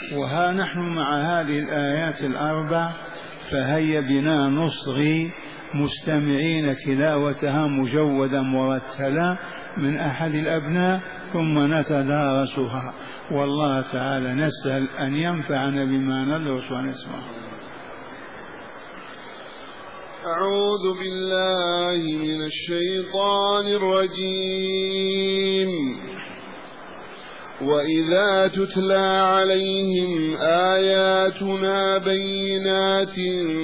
وها نحن مع هذه الآيات الأربع، فهيا بنا نصغي مستمعين تلاوتها مجودا مرتلا من أحد الأبناء ثم نتدارسها، والله تعالى نسأل أن ينفعنا بما ندرس ونسمع. أعوذ بالله من الشيطان الرجيم. وإذا تتلى عليهم آياتنا بينات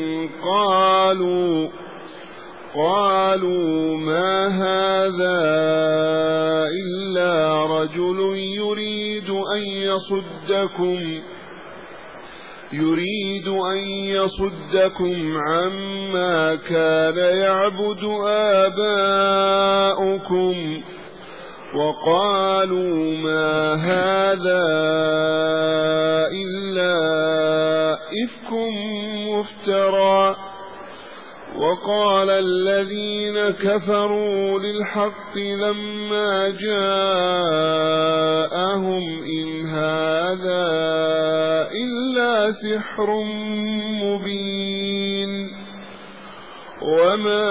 قالوا ما هذا إلا رجل يريد أن يصدكم عما كان يعبد آباؤكم وقالوا ما هذا إلا إفك مفترى. وقال الذين كفروا للحق لما جاءهم إن هذا إلا سحر مبين. وما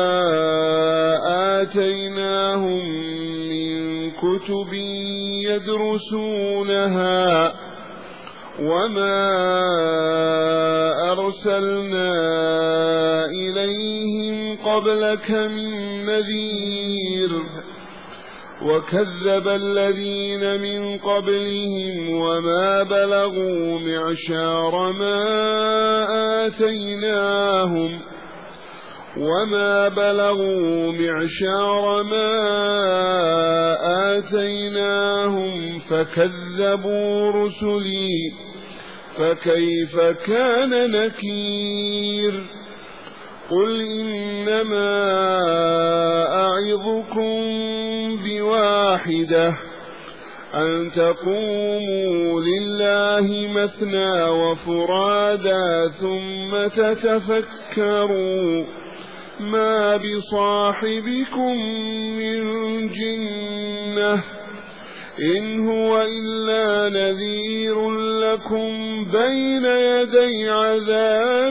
آتيناهم من كتب يدرسونها وما أرسلنا إليهم قبلك من نذير. وكذب الذين من قبلهم وما بلغوا معشار ما آتيناهم فكذبوا رسلي فكيف كان نكير. قل إنما أعظكم بواحدة أن تقوموا لله مثنى وفرادا ثم تتفكروا ما بصاحبكم من جنة إن هو إلا نذير لكم بين يدي عذاب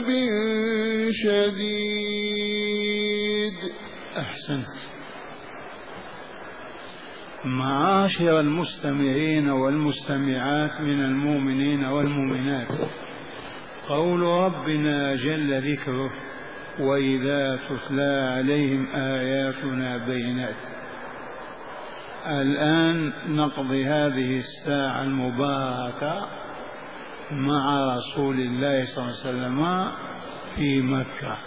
شديد. أحسنت. معاشر المستمعين والمستمعات من المؤمنين والمؤمنات، قول ربنا جل ذكره وإذا تتلى عليهم آياتنا بينات. الآن نقضي هذه الساعة المباركة مع رسول الله صلى الله عليه وسلم في مكة،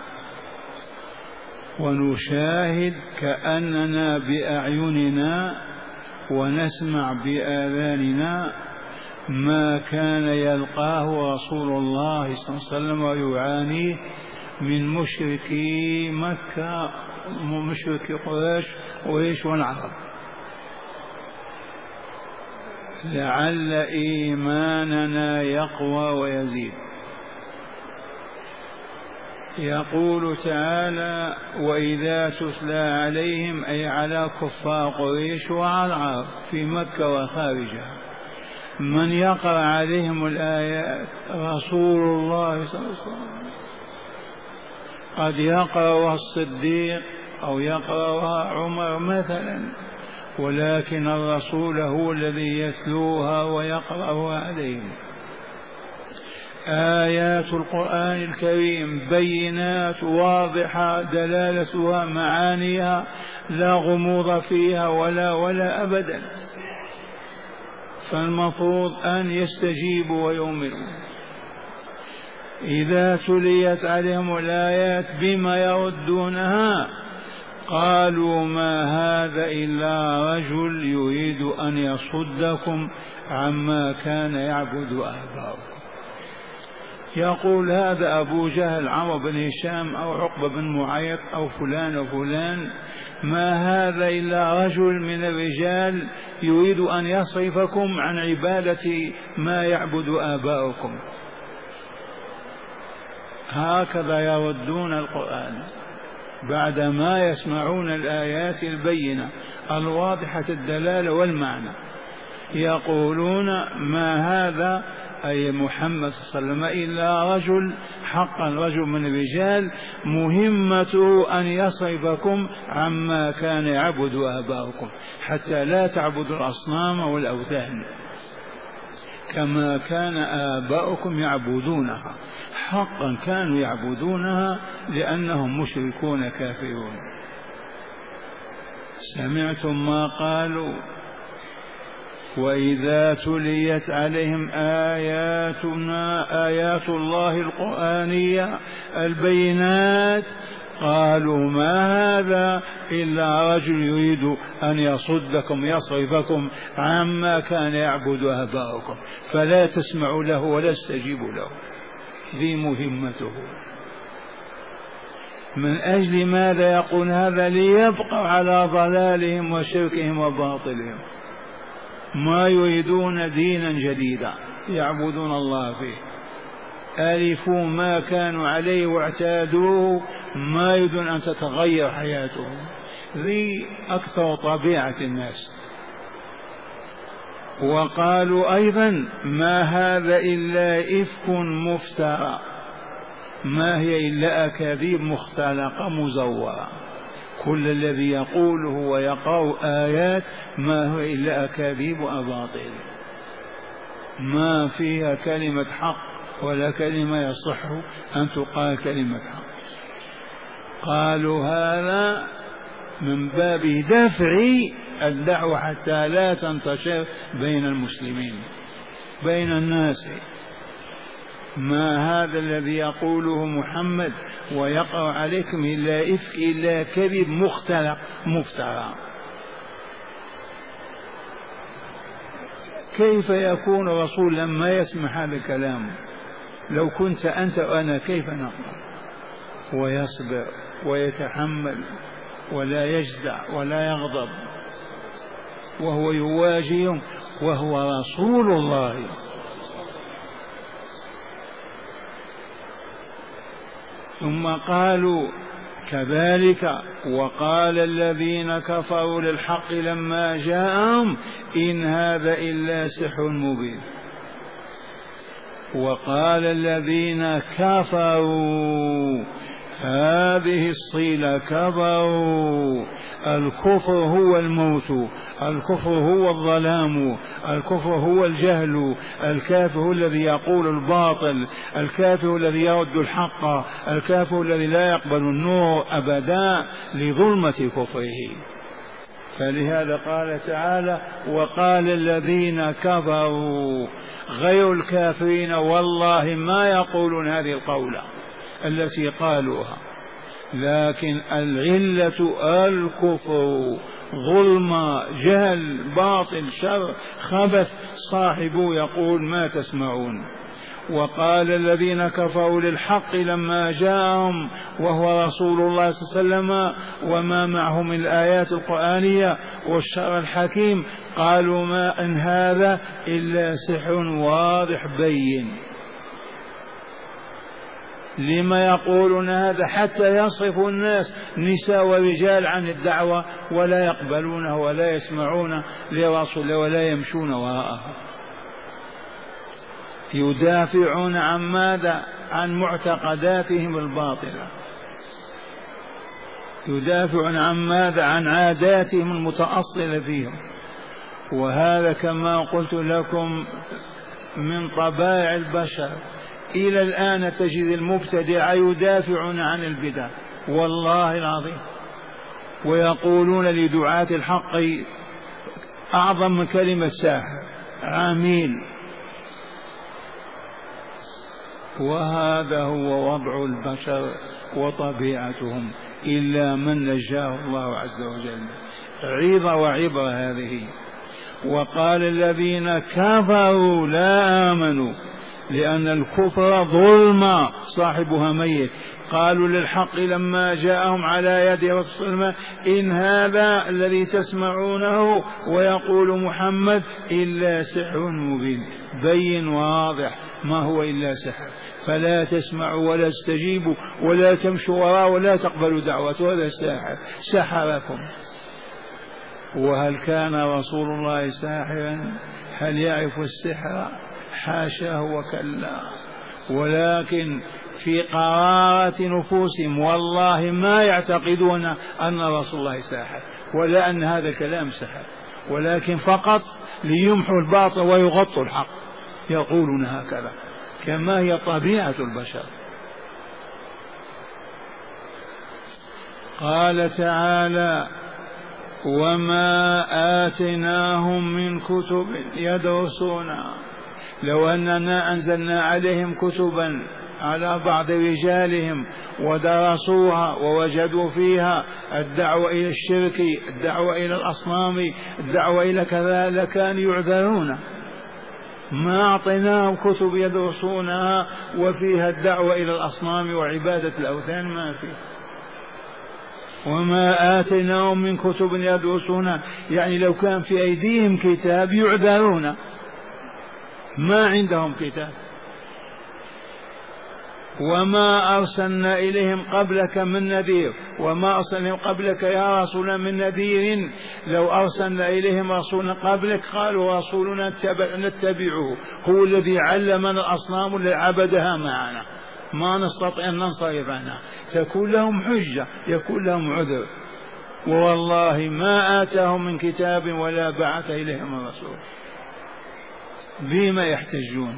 ونشاهد كأننا بأعيننا ونسمع بآذاننا ما كان يلقاه رسول الله صلى الله عليه وسلم ويعانيه من مشركي مكة ومشركي قريش والعرب. لعل إيماننا يقوى ويزيد. يقول تعالى وإذا تتلى عليهم أي على كفار قريش وعلى العرب في مكة وخارجها من يقرأ عليهم الآيات رسول الله صلى الله عليه وسلم. قد يقرأها الصديق أو يقرأها عمر مثلا، ولكن الرسول هو الذي يتلوها ويقرأها عليهم. آيات القرآن الكريم بينات واضحة دلالتها معانيها لا غموض فيها ولا أبدا، فالمفروض أن يستجيبوا ويؤمنوا. إذا تليت عليهم الآيات بما يردونها قالوا ما هذا إلا رجل يريد أن يصدكم عما كان يعبد آباؤكم. يقول هذا أبو جهل عمرو بن هشام أو عقبة بن معيط أو فلان وفلان، ما هذا إلا رجل من الرجال يريد أن يصرفكم عن عبادة ما يعبد آباؤكم. هكذا يردون القرآن بعدما يسمعون الآيات البينة الواضحة الدلالة والمعنى. يقولون ما هذا أي محمد صلى الله عليه وسلم إلا رجل، حقا رجل من الرجال، مهمته أن يصرفكم عما كان يعبد آباؤكم حتى لا تعبدوا الأصنام والأوثان كما كان آباؤكم يعبدونها. حقا كانوا يعبدونها لأنهم مشركون كافرون. سمعتم ما قالوا وإذا تليت عليهم آيات الله القرآنية البينات قالوا ما هذا إلا رجل يريد أن يصدكم يصرفكم عما كان يعبد آباؤكم فلا تسمعوا له ولا تستجيبوا له. ذي مهمته. من أجل ماذا يقول هذا؟ ليبقوا على ضلالهم وشركهم وباطلهم، ما يريدون دينا جديدا يعبدون الله فيه، ألفوا ما كانوا عليه واعتادوه، ما يريدون أن تتغير حياتهم. ذي أكثر طبيعة الناس. وقالوا أيضا ما هذا إلا إفك مفترى، ما هي إلا أكاذيب مختلقة مزورة. كل الذي يقوله ويقرأ آيات ما هو إلا أكاذيب وأباطيل، ما فيها كلمة حق ولا كلمة يصح أن تقال كلمة حق. قالوا هذا من باب دفع الدعوة حتى لا تنتشر بين المسلمين بين الناس. ما هذا الذي يقوله محمد ويقع عليكم إلا إفك إلا كذب مختلق مفترى. كيف يكون رسول لما يسمع هذا الكلام؟ لو كنت أنت وأنا كيف نقول؟ ويصبر ويتحمل ولا يجزع ولا يغضب وهو يواجه وهو رسول الله. ثم قالوا كذلك وقال الذين كفروا للحق لما جاءهم إن هذا إلا سحر مبين. وقال الذين كفروا، هذه الصيلة كفروا، الكفر هو الموت، الكفر هو الظلام، الكفر هو الجهل، الكافر الذي يقول الباطل، الكافر الذي يرد الحق، الكافر الذي لا يقبل النور أبدا لظلمة كفره. فلهذا قال تعالى وقال الذين كفروا، غير الكافرين والله ما يقولون هذه القولة التي قالوها، لكن العلة الكفر، ظلم، جهل، باطل، شر، خبث، صاحبه يقول ما تسمعون. وقال الذين كفروا للحق لما جاءهم وهو رسول الله صلى الله عليه وسلم وما معه من الآيات القرآنية والشرع الحكيم قالوا ما إن هذا إلا سحر واضح بين. لما يقولون هذا؟ حتى يصرف الناس نساء ورجال عن الدعوة ولا يقبلونه ولا يسمعون لرسول ولا يمشون وراءه. يدافعون عن ماذا؟ عن معتقداتهم الباطلة. يدافعون عن ماذا؟ عن عاداتهم المتأصلة فيهم. وهذا كما قلت لكم من طبائع البشر. إلى الآن تجد المبتدع يدافعون عن البدع والله العظيم، ويقولون لدعاة الحق أعظم من كلمة ساحر عميل. وهذا هو وضع البشر وطبيعتهم إلا من نجاه الله عز وجل. عظة وعبرة هذه. وقال الذين كفروا لا آمنوا، لأن الكفر ظلم صاحبها ميت. قالوا للحق لما جاءهم على يد رسول الله إن هذا الذي تسمعونه ويقول محمد إلا سحر مبين، بين واضح، ما هو إلا سحر. فلا تسمعوا ولا تستجيبوا ولا تمشوا وراء ولا تقبلوا دعوته، هذا الساحر سحركم. وهل كان رسول الله ساحرا؟ هل يعرف السحر؟ حاشاه وكلا، ولكن في قرارة نفوسهم والله ما يعتقدون أن رسول الله ساحر ولا أن هذا الكلام سحر، ولكن فقط ليمحوا الباطل ويغطوا الحق يقولون هكذا كما هي طبيعة البشر. قال تعالى: وما آتيناهم من كتب يدرسونها. لو أننا أنزلنا عليهم كتبا على بعض رجالهم ودرسوها ووجدوا فيها الدعوة إلى الشرك، الدعوة إلى الأصنام، الدعوة إلى كذا، لكانوا يعذرون. ما أعطيناهم كتب يدرسونها وفيها الدعوة إلى الأصنام وعبادة الأوثان، ما فيه. وما آتيناهم من كتب يدرسونها، يعني لو كان في أيديهم كتاب يعذرون، ما عندهم كتاب. وما أرسلنا إليهم قبلك من نذير، وما أرسلنا قبلك يا رسول من نذير. لو أرسلنا إليهم رسولا قبلك قالوا رسولنا نتبعه، هو الذي علمنا الأصنام التي عبدها معنا، ما نستطيع أن ننصرف عنها، تكون لهم حجة، يكون لهم عذر. والله ما آتاهم من كتاب ولا بعث إليهم رسول، بما يحتجون؟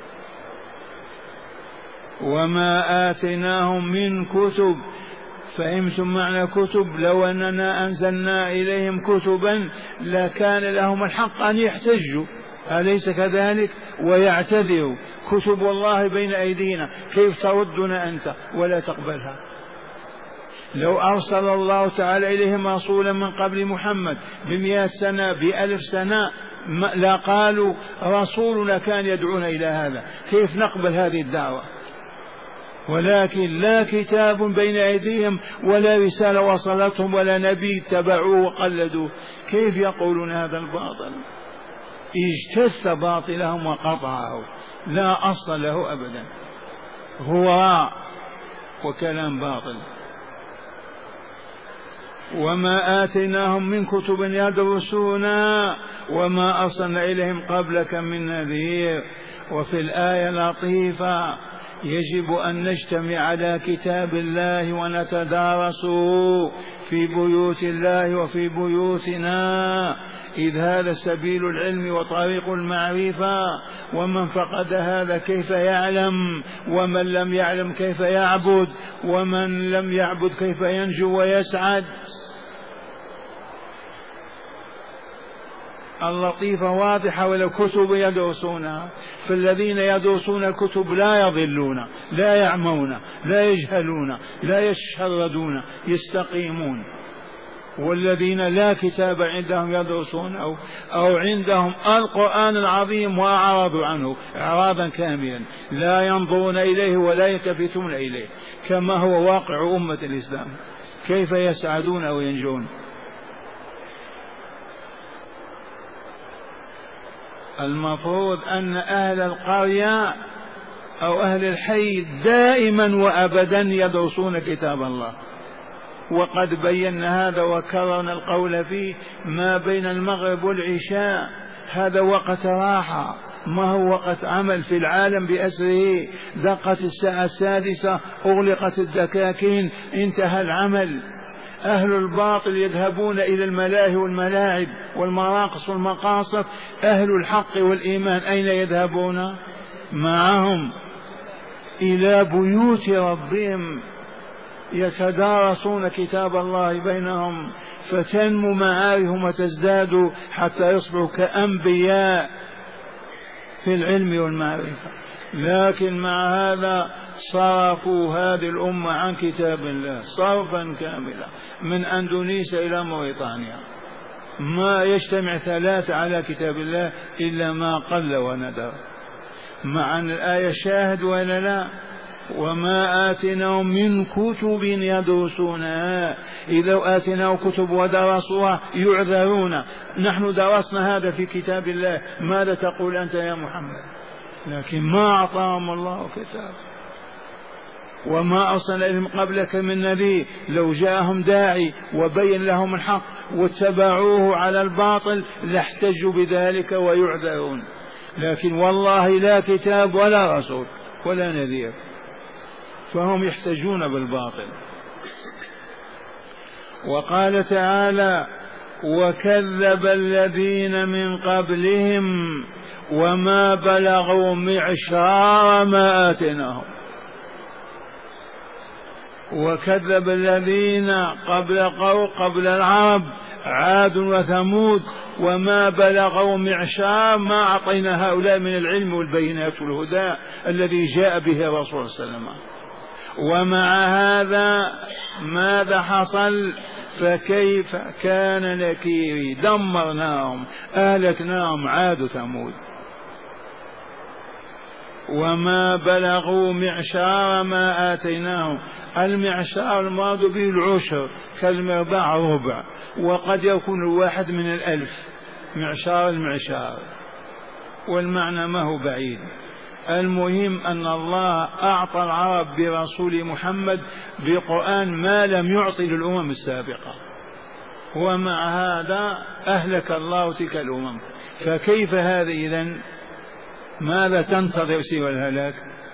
وما آتيناهم من كتب. فهمتم معنى كتب؟ لو أننا أنزلنا إليهم كتبا لكان لهم الحق أن يحتجوا، أليس كذلك؟ ويعتذروا. كتب الله بين أيدينا، كيف تردنا أنت ولا تقبلها؟ لو أرسل الله تعالى إليهم رسولا من قبل محمد ب100 سنة ب1000 سنة لا قالوا رسولنا كان يدعونا إلى هذا، كيف نقبل هذه الدعوة؟ ولكن لا كتاب بين أيديهم ولا رسالة وصلتهم ولا نبي اتبعوه وقلدوه، كيف يقولون هذا الباطل؟ اجتث باطلهم وقطعه، لا أصل له أبدا، هو وكلام باطل. وما آتيناهم من كتب يدرسونها وما أرسلنا إليهم قبلك من نذير. وفي الآية لطيفة: يجب أن نجتمع على كتاب الله ونتدارسه في بيوت الله وفي بيوتنا، إذ هذا سبيل العلم وطريق المعرفة. ومن فقد هذا كيف يعلم؟ ومن لم يعلم كيف يعبد؟ ومن لم يعبد كيف ينجو ويسعد؟ اللطيفة واضحة. ولو كتب يدرسونها، فالذين يدرسون الكتب لا يضلون، لا يعمون، لا يجهلون، لا يشردون، يستقيمون. والذين لا كتاب عندهم يدرسون أو عندهم القرآن العظيم وأعرضوا عنه إعراضا كاملا، لا ينظرون إليه ولا يلتفتون إليه، كما هو واقع أمة الإسلام، كيف يسعدون أو ينجون؟ المفروض أن أهل القرية أو أهل الحي دائما وأبدا يدرسون كتاب الله، وقد بينا هذا وكررنا القول فيه. ما بين المغرب والعشاء هذا وقت راحة، ما هو وقت عمل في العالم بأسره. دقت الساعة 6، أغلقت الدكاكين، انتهى العمل. أهل الباطل يذهبون إلى الملاهي والملاعب والمراقص والمقاصد، أهل الحق والإيمان أين يذهبون؟ معهم إلى بيوت ربهم، يتدارسون كتاب الله بينهم، فتنمو معارفهم وتزداد حتى يصبحوا كأنبياء في العلم والمعرفة. لكن مع هذا صرفوا هذه الأمة عن كتاب الله صرفا كاملا، من أندونيسيا إلى موريتانيا ما يجتمع 3 على كتاب الله إلا ما قل وندر. مع أن الآية شاهد ولا لا؟ وما آتناهم من كتب يدرسونها. إذا آتناهم كتب ودرسوها يعذرون. نحن درسنا هذا في كتاب الله، ماذا تقول أنت يا محمد؟ لكن ما أعطاهم الله كتاب. وما أرسل إليهم قبلك من نبي، لو جاءهم داعي وبين لهم الحق واتبعوه على الباطل لاحتجوا بذلك ويعذرون. لكن والله لا كتاب ولا رسول ولا نذير، فهم يحتجون بالباطل. وقال تعالى: وكذب الذين من قبلهم وما بلغوا معشار ما آتيناهم. وكذب الذين قبل العرب عاد وثمود وما بلغوا معشار ما أعطينا هؤلاء من العلم والبينات والهدى الذي جاء به الرسول صلى الله عليه وسلم. ومع هذا ماذا حصل؟ فكيف كان نكيري؟ دمرناهم أهلكناهم عاد وثمود. وما بلغوا معشار ما آتيناهم. المعشار المراد به العشر كالمربع ربع، وقد يكون الواحد من 1000 معشار المعشار، والمعنى ما هو بعيد. المهم أن الله أعطى العرب برسول محمد بقرآن ما لم يعطي للأمم السابقة، ومع هذا أهلك الله تلك الأمم. فكيف هذا إذن؟ ماذا تنتظر سوى الهلاك؟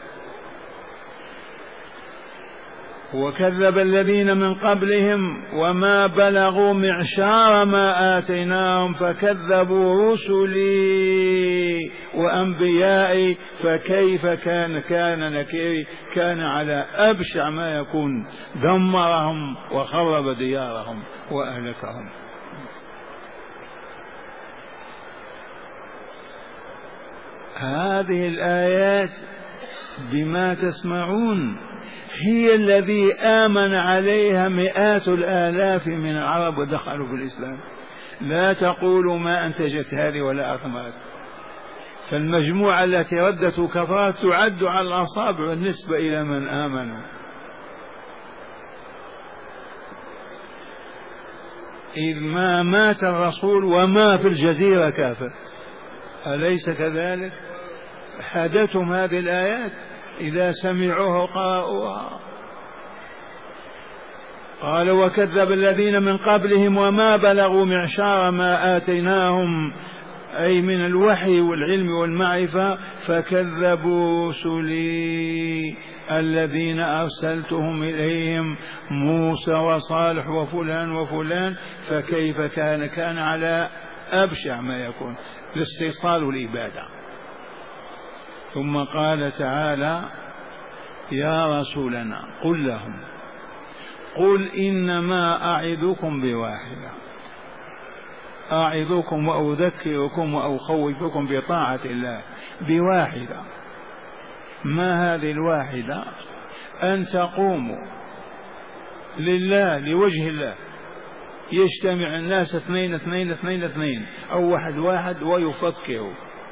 وكذب الذين من قبلهم وما بلغوا معشار ما آتيناهم فكذبوا رسلي وأنبيائي فكيف كان نكيري؟ كان على أبشع ما يكون، دمرهم وخرب ديارهم وأهلكهم. هذه الآيات بما تسمعون هي الذي آمن عليها مئات الآلاف من العرب ودخلوا في الإسلام. لا تقولوا ما أنتجت هذه ولا أثمرت. فالمجموعة التي ردت كفرت تعد على الأصابع بالنسبة إلى من آمنوا. إذ ما مات الرسول وما في الجزيرة كافر، أليس كذلك؟ حدثهم هذه الآيات إذا سمعوها قرأوها. قال: وكذب الذين من قبلهم وما بلغوا معشار ما آتيناهم، أي من الوحي والعلم والمعرفة، فكذبوا رسلي الذين أرسلتهم إليهم موسى وصالح وفلان وفلان، فكيف كان على أبشع ما يكون، الاستيصال والإبادة. ثم قال تعالى: يا رسولنا قل لهم قل إنما أعظكم بواحدة، أعظكم وأذكركم وأخوفكم بطاعة الله بواحدة. ما هذه الواحدة؟ أن تقوموا لله لوجه الله، يجتمع الناس اثنين أو واحد ويفكروا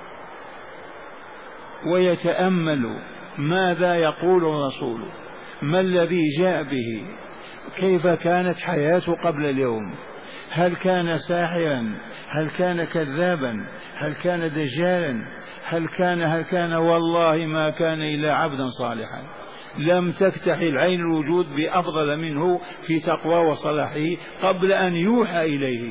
ويتأملوا ماذا يقول الرسول، ما الذي جاء به، كيف كانت حياته قبل اليوم، هل كان ساحرا، هل كان كذابا، هل كان دجالا، هل كان والله ما كان إلا عبدا صالحا لم تفتح العين الوجود بأفضل منه في تقوى وصلاحه قبل أن يوحى إليه.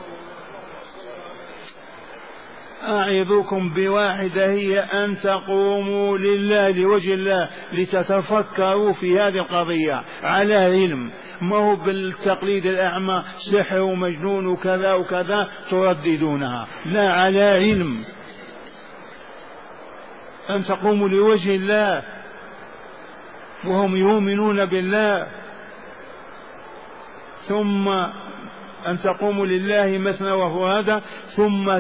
أعظكم بواحدة هي أن تقوموا لله لوجه الله لتتفكروا في هذه القضية على علم، ما هو بالتقليد الأعمى سحر ومجنون وكذا وكذا ترددونها، لا، على علم. أن تقوموا لوجه الله وهم يؤمنون بالله، ثم أن تقوموا لله مثنى وفرادى، ظم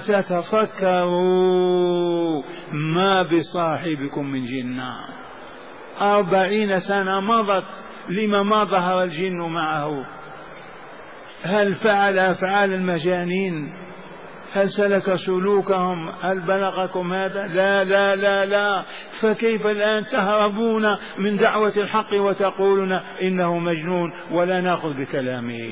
تتفكروا ما بصاحبكم من جنة. 40 سنة مضت، لما ما ظهر الجن معه؟ هل فعل أفعال المجانين؟ هل سلك سلوكهم؟ هل بلغكم هذا؟ لا لا لا لا. فكيف الآن تهربون من دعوة الحق وتقولون إنه مجنون ولا نأخذ بكلامه؟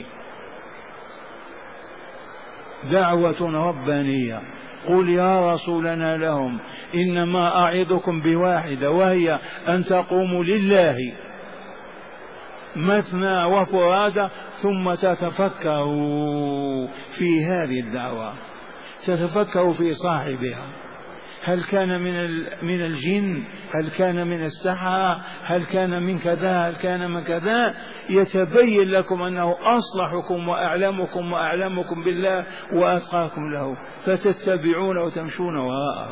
دعوة ربانية. قل يا رسولنا لهم إنما أعظكم بواحدة، وهي أن تقوموا لله مثنى وفرادى ثم تتفكروا في هذه الدعوة، تتفكروا في صاحبها، هل كان من الجن؟ هل كان من السحرة؟ هل كان من كذا؟ هل كان من كذا؟ يتبين لكم أنه أصلحكم وأعلمكم بالله وأتقاكم له، فتتبعون وتمشون وراءه.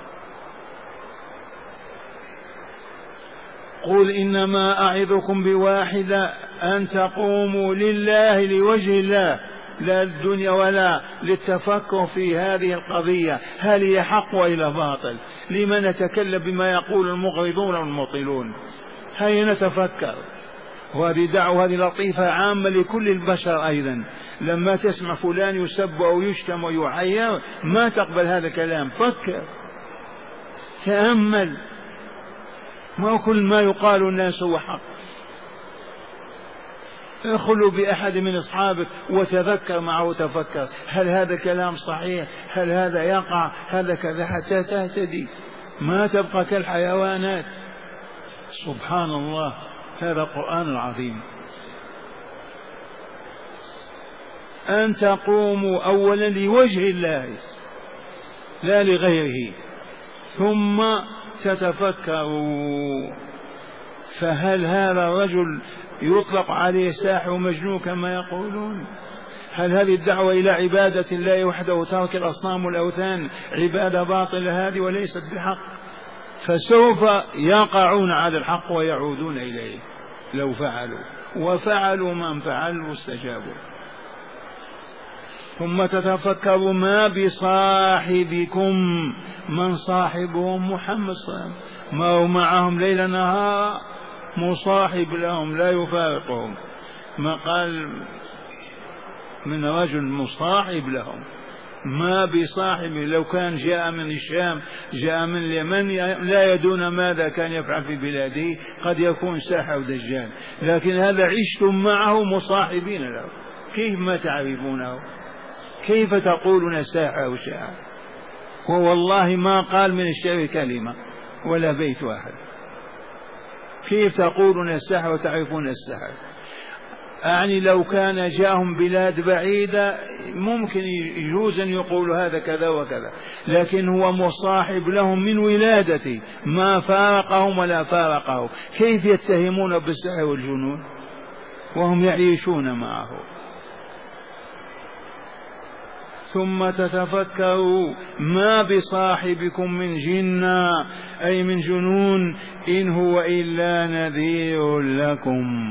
قل إنما أعظكم بواحدة أن تقوموا لله لوجه الله، لا للدنيا ولا للتفكر في هذه القضية هل هي حق وإلا باطل. لما نتكلم بما يقول المغرضون والمطيلون؟ هيا نتفكر. وهذه دعوة هذه لطيفة عامة لكل البشر أيضا. لما تسمع فلان يسب أو يشتم ويعير ما تقبل هذا الكلام، فكر تأمل، ما كل ما يقال الناس هو حق. اخلوا بأحد من أصحابك وتذكر معه وتفكر هل هذا كلام صحيح؟ هل هذا يقع؟ هذا كذا، حتى تهتدي، ما تبقى كالحيوانات. سبحان الله، هذا القرآن العظيم. أن تقوموا أولا لوجه الله لا لغيره، ثم تتفكروا. فهل هذا الرجل يطلق عليه ساحر ومجنون كما يقولون؟ هل هذه الدعوة إلى عبادة الله وحده وترك الأصنام والأوثان عبادة باطلة هذه وليست بحق؟ فسوف يقعون على الحق ويعودون إليه لو فعلوا، وفعلوا من فعلوا واستجابوا. ثم تتفكروا ما بصاحبكم من صاحبهم محمد صلى الله عليه وسلم، ما هو معهم ليل نهار، مصاحب لهم لا يفارقهم. ما قال من رجل مصاحب لهم، ما بصاحب. لو كان جاء من الشام جاء من اليمن لا يدون ماذا كان يفعل في بلاده، قد يكون ساحر ودجال، لكن هذا عشتم معه مصاحبين له. كيف ما تعرفونه؟ كيف تقولون ساحر وشاعر ووالله ما قال من الشعر كلمة ولا بيت واحد؟ كيف تقولون السحر وتعرفون السحر؟ يعني لو كان جاءهم بلاد بعيدة ممكن يجوز أن يقولوا هذا كذا وكذا، لكن هو مصاحب لهم من ولادته، ما فارقهم ولا فارقه. كيف يتهمون بالسحر والجنون وهم يعيشون معه؟ ثم تتفكروا ما بصاحبكم من جنة أي من جنون، إن هو إلا نذير لكم،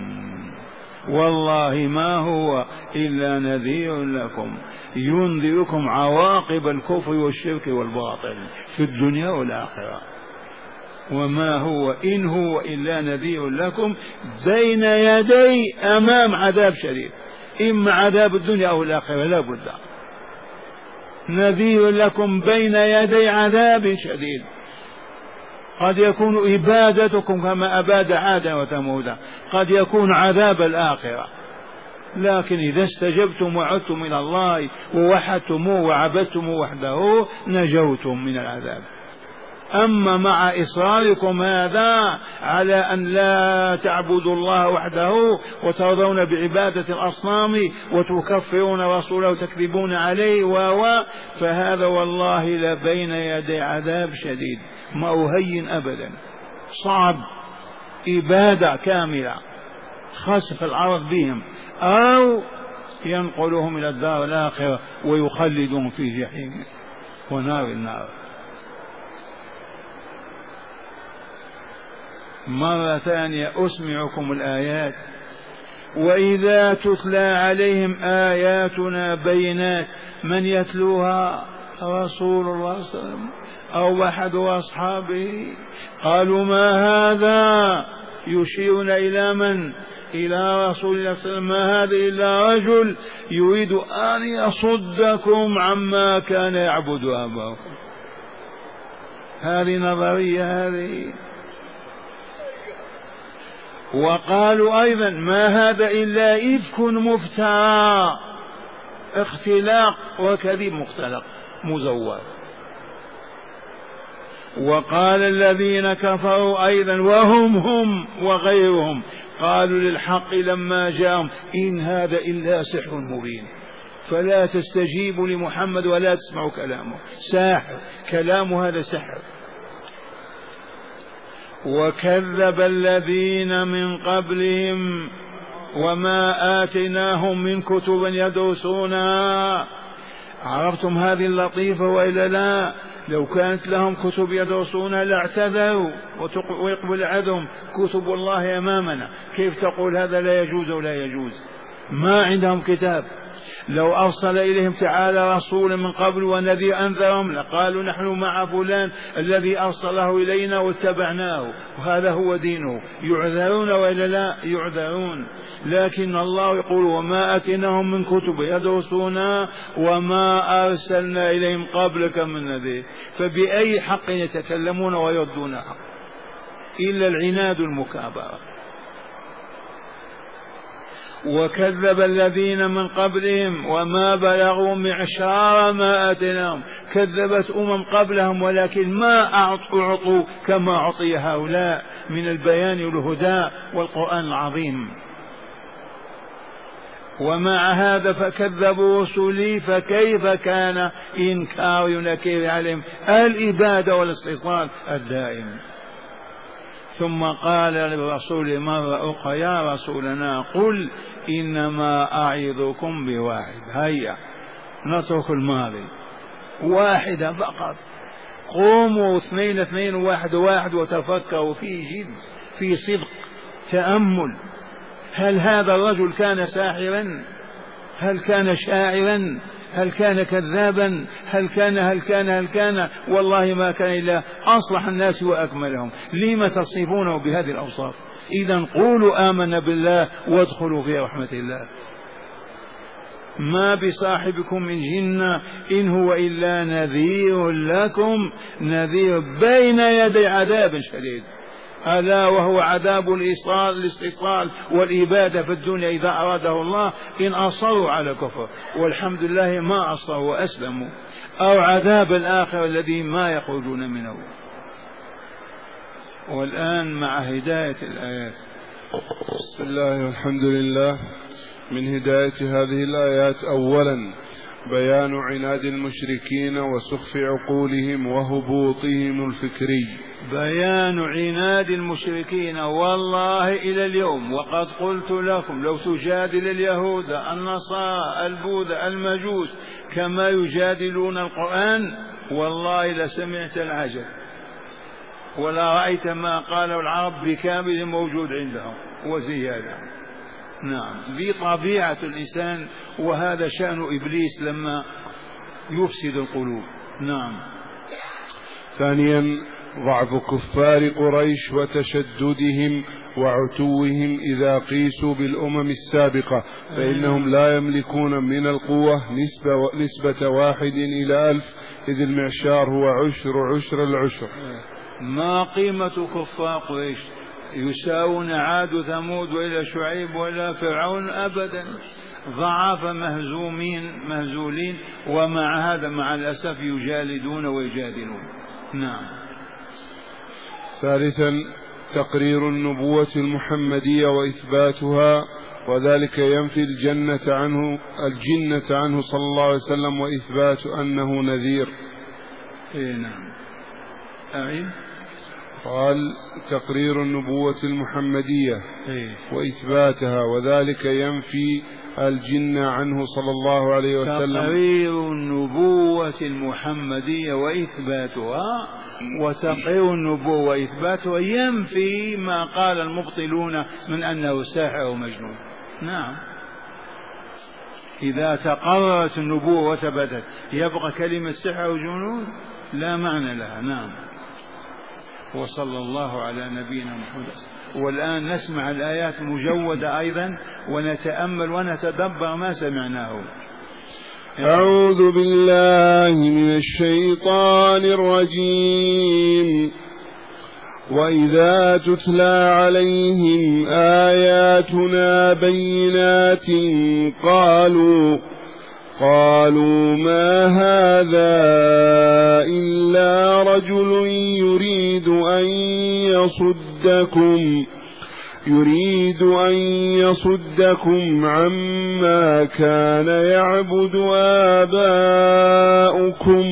والله ما هو إلا نذير لكم، ينذركم عواقب الكفر والشرك والباطل في الدنيا والآخرة. وما هو إن هو إلا نذير لكم بين يدي أمام عذاب شديد، إما عذاب الدنيا أو الآخرة لا بد. نذير لكم بين يدي عذاب شديد، قد يكون إبادتكم كما أباد عادا وثمودا، قد يكون عذاب الآخرة، لكن إذا استجبتم وعدتم إلى الله ووحدتموه وعبدتموه وحده نجوتم من العذاب. أما مع إصراركم هذا على أن لا تعبدوا الله وحده وترضون بعبادة الأصنام وتكفرون رسوله وتكذبون عليه فهذا والله لبين يدي عذاب شديد، ما أهين أبدا، صعب، إبادة كاملة، خسف الأرض بهم، أو ينقلهم إلى الدار الآخرة ويخلدون في جحيم ونار النار. مرة ثانية أسمعكم الآيات. وإذا تتلى عليهم آياتنا بينات، من يتلوها؟ رسول الله صلى الله عليه وسلم أو أحد أصحابه. قالوا ما هذا؟ يشيرون إلى من؟ إلى رسول الله صلى الله عليه وسلم. ما هذا إلا رجل يريد أن يصدكم عما كان يعبد آباؤكم. هذه نظرية هذه. وقالوا أيضا ما هذا إلا إفك مفترى، اختلاق وكذب مختلق مزور. وقال الذين كفروا أيضا وهم وغيرهم قالوا للحق لما جاءهم إن هذا إلا سحر مبين. فلا تستجيبوا لمحمد ولا تسمعوا كلامه، ساحر، كلامه هذا سحر. وكذب الذين من قبلهم وما آتيناهم من كتب يدرسونها. عرفتم هذه اللطيفة وإلا لا؟ لو كانت لهم كتب يدرسونها لاعتذروا ويقبل عندهم كتب الله أمامنا، كيف تقول هذا لا يجوز ولا يجوز؟ ما عندهم كتاب. لو أرسل إليهم تعالى رسولا من قبل ونذير أنذرهم لقالوا نحن مع فلان الذي أرسله إلينا واتبعناه وهذا هو دينه. يعذرون وإلا لا؟ يعذرون. لكن الله يقول وما أتيناهم من كتب يدرسونها وما أرسلنا إليهم قبلك من نذير. فبأي حق يتكلمون ويردون حق إلا العناد المكابرة. وكذب الذين من قبلهم وما بلغوا معشار ما آتيناهم. كذبت قبلهم ولكن ما أعطوا كما أعطي هؤلاء من البيان والهدى والقرآن العظيم. ومع هذا فكذبوا رسلي فكيف كان إنكار ينكر عليهم الإبادة والاستئصال الدائم. ثم قال للرسول مرة أخرى يا رسولنا قل إنما أعظكم بواحد. هيا نترك الماضي، واحدة فقط. قوموا اثنين واحد وتفكروا في جد، في صدق، تأمل. هل هذا الرجل كان ساحرا؟ هل كان شاعرا؟ هل كان كذابا؟ هل كان والله ما كان إلا أصلح الناس وأكملهم. لما تصفونه بهذه الأوصاف؟ إذن قولوا آمنا بالله وادخلوا في رحمة الله. ما بصاحبكم من جنة إن هو إلا نذير لكم، نذير بين يدي عذاب شديد، ألا وهو عذاب الاستئصال والإبادة في الدنيا إذا أراده الله إن أصروا على كفر، والحمد لله ما أصروا وأسلموا، أو عذاب الآخر الذي ما يخرجون منه. والآن مع هداية الآيات. بسم الله والحمد لله. من هداية هذه الآيات أولا بيان عناد المشركين وسخف عقولهم وهبوطهم الفكري. بيان عناد المشركين والله إلى اليوم. وقد قلت لكم لو تجادل اليهود النصارى البوذا المجوس كما يجادلون القرآن والله لسمعت العجب ولا رأيت ما قاله العرب بكامل موجود عندهم وزيادة. نعم، ذي طبيعة الإنسان، وهذا شأن إبليس لما يفسد القلوب. نعم. ثانيا ضعف كفار قريش وتشددهم وعتوهم إذا قيسوا بالأمم السابقة، فإنهم لا يملكون من القوة نسبة 1:1000، إذ المعشار هو عشر العشر. ما قيمة كفار قريش؟ يساوون عاد ثمود وإلى شعيب ولا فرعون أبدا. ضعاف مهزولين، ومع هذا مع الأسف يجالدون ويجادلون. نعم. ثالثا تقرير النبوة المحمدية وإثباتها، وذلك ينفي الجنة عنه صلى الله عليه وسلم وإثبات أنه نذير. نعم. أعيد. قال تقرير النبوة المحمدية وإثباتها، وذلك ينفي الجن عنه صلى الله عليه وسلم. تقرير النبوة المحمدية وإثباتها، وتقرير النبوة وإثباتها ينفي ما قال المبطلون من أنه ساحر ومجنون. نعم. إذا تقررت النبوة وثبتت يبقى كلمة سحر وجنون؟ لا معنى لها. نعم. وصلى الله على نبينا محمد. والآن نسمع الآيات مجودة أيضا ونتأمل ونتدبر ما سمعناه. أعوذ بالله من الشيطان الرجيم. وإذا تتلى عليهم آياتنا بينات قالوا ما هذا إلا رجل يريد أن يريد أن يصدكم عما كان يعبد آباؤكم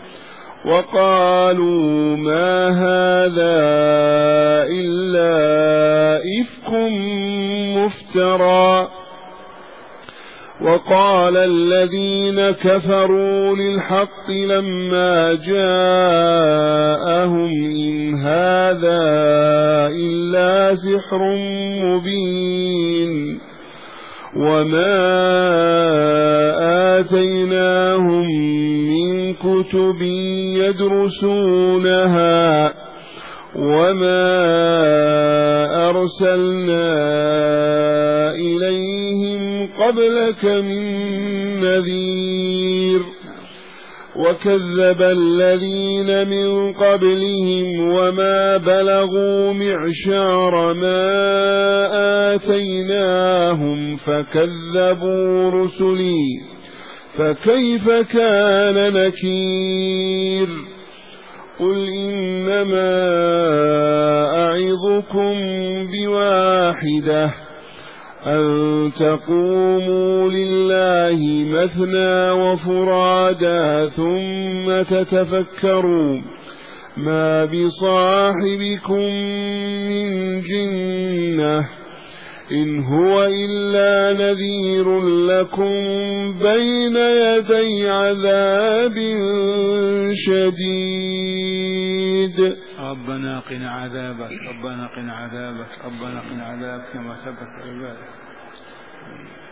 وقالوا ما هذا إلا إفك مفترى. وقال الذين كفروا للحق لما جاءهم إن هذا إلا سحر مبين وما آتيناهم من كتب يدرسونها وما أرسلنا إليهم قبلك من نذير. وكذب الذين من قبلهم وما بلغوا معشار ما آتيناهم فكذبوا رسلي فكيف كان نكير. قل إنما أعظكم بواحدة أن تقوموا لله مثنى وفرادا ثم تتفكروا ما بصاحبكم من جنة إن هو إلا نذير لكم بين يدي عذاب شديد. ربنا قنا عذابك ربنا قنا عذابك ربنا قنا عذابك كما ثبت عبادك.